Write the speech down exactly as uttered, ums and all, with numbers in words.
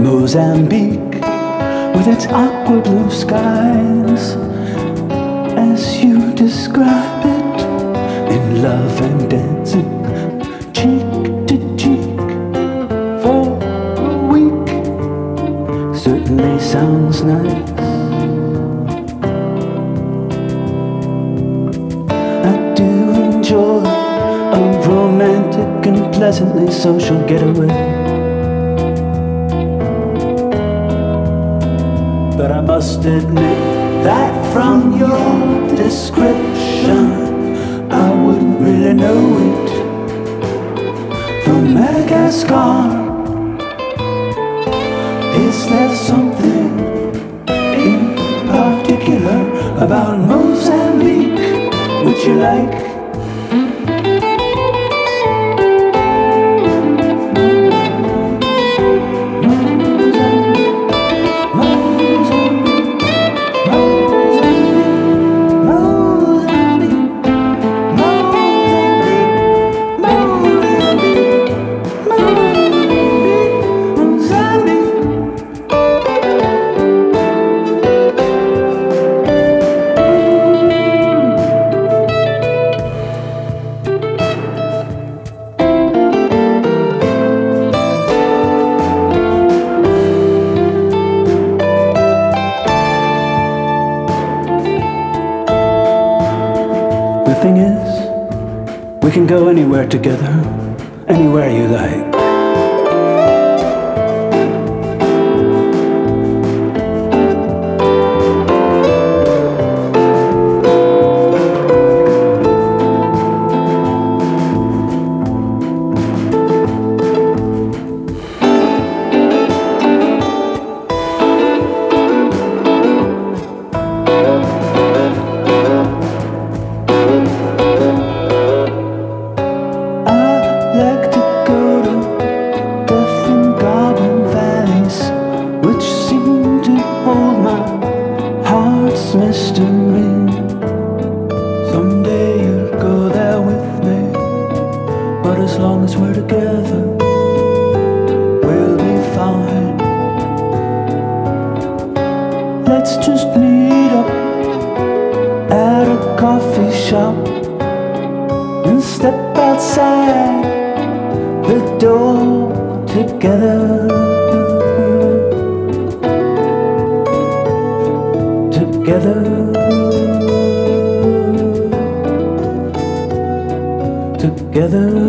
Mozambique with its aqua blue skies, as you describe it, in love and dancing, cheek to cheek for a week, certainly sounds nice. I do enjoy a romantic and pleasantly social getaway, but I must admit that from your description I wouldn't really know it. From Madagascar, is there something in particular about Mozambique which you like? The thing is, we can go anywhere together, anywhere you like. Mystery. Someday you'll go there with me, but as long as we're together, we'll be fine. Let's just meet up at a coffee shop and step outside the door together. Together, together.